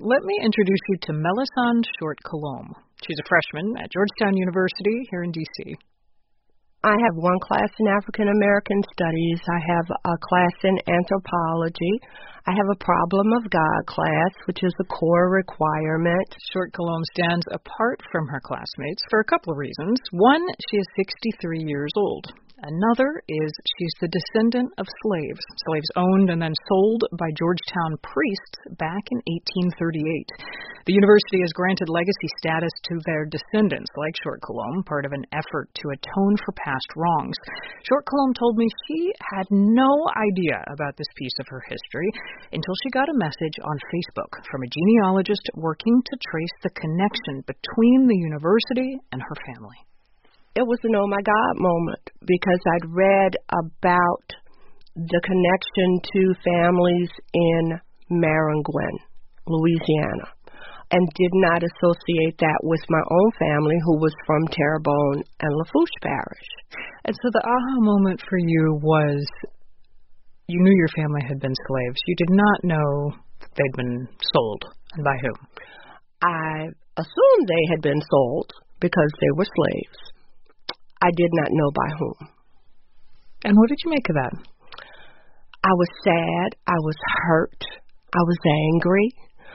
let me introduce you to Melisande Short-Colomb. She's a freshman at Georgetown University here in D.C. I have one class in African American Studies. I have a class in Anthropology. I have a Problem of God class, which is a core requirement. Short-Colomb stands apart from her classmates for a couple of reasons. One, she is 63 years old. Another is she's the descendant of slaves owned and then sold by Georgetown priests back in 1838. The university has granted legacy status to their descendants, like Short-Colomb, part of an effort to atone for past wrongs. Short-Colomb told me she had no idea about this piece of her history until she got a message on Facebook from a genealogist working to trace the connection between the university and her family. It was an oh my God moment because I'd read about the connection to families in Maringouin, Louisiana, and did not associate that with my own family, who was from Terrebonne and Lafourche Parish. And so the aha moment for you was you knew your family had been slaves. You did not know that they'd been sold, and by whom? I assumed they had been sold because they were slaves. I did not know by whom. And what did you make of that? I was sad. I was hurt. I was angry,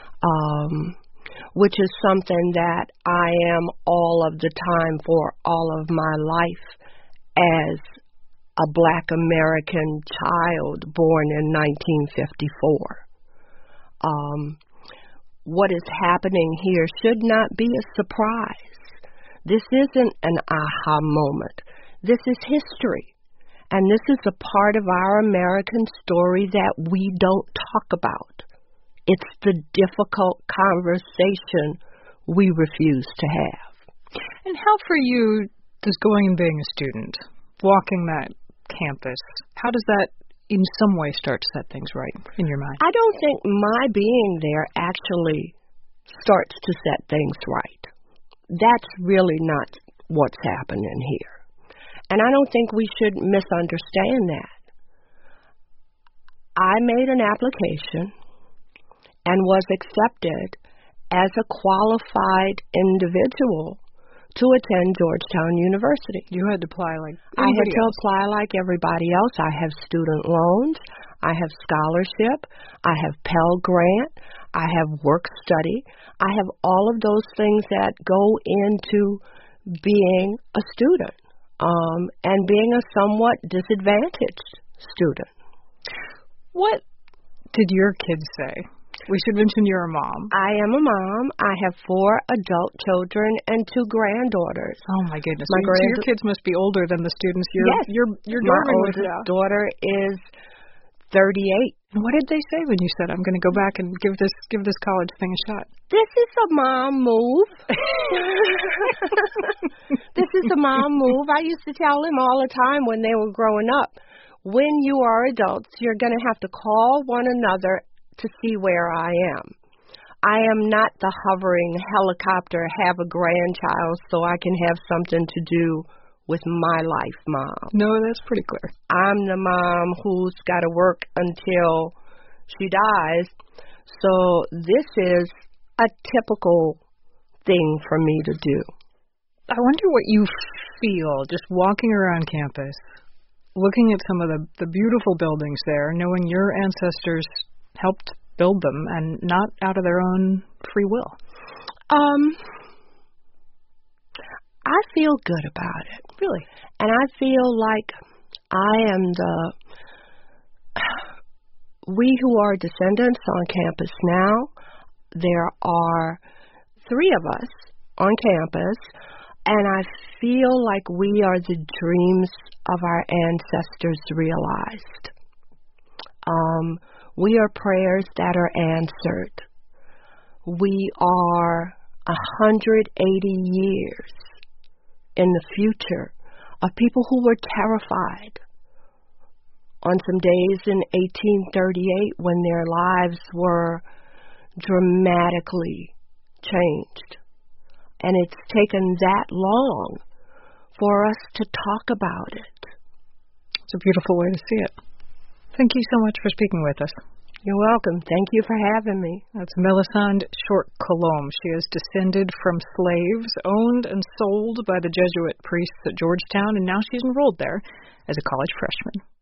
which is something that I am all of the time for all of my life as a Black American child born in 1954. What is happening here should not be a surprise. This isn't an aha moment. This is history. And this is a part of our American story that we don't talk about. It's the difficult conversation we refuse to have. And how for you does going and being a student, walking that campus, how does that in some way start to set things right in your mind? I don't think my being there actually starts to set things right. That's really not what's happening here. And I don't think we should misunderstand that. I made an application and was accepted as a qualified individual to attend Georgetown University. You had to apply like I had to else. apply like everybody else. I have student loans. I have scholarship. I have Pell Grant. I have work study. I have all of those things that go into being a student and being a somewhat disadvantaged student. What did your kids say? We should mention you're a mom. I am a mom. I have 4 adult children and 2 granddaughters. Oh my goodness! So your kids must be older than the students you're my oldest daughter is 38. What did they say when you said, I'm going to go back and give this college thing a shot? This is a mom move. This is a mom move. I used to tell them all the time when they were growing up, when you are adults, you're going to have to call one another to see where I am. I am not the hovering helicopter, have a grandchild so I can have something to do with my life, Mom. No, that's pretty clear. I'm the mom who's got to work until she dies. So this is a typical thing for me to do. I wonder what you feel just walking around campus, looking at some of the beautiful buildings there, knowing your ancestors helped build them and not out of their own free will. I feel good about it. Really? And I feel like I am we who are descendants on campus now, there are 3 of us on campus, and I feel like we are the dreams of our ancestors realized. We are prayers that are answered. We are 180 years in the future of people who were terrified on some days in 1838 when their lives were dramatically changed. And it's taken that long for us to talk about it. It's a beautiful way to see it. Thank you so much for speaking with us. You're welcome. Thank you for having me. That's Melisande Short-Colomb. She is descended from slaves owned and sold by the Jesuit priests at Georgetown, and now she's enrolled there as a college freshman.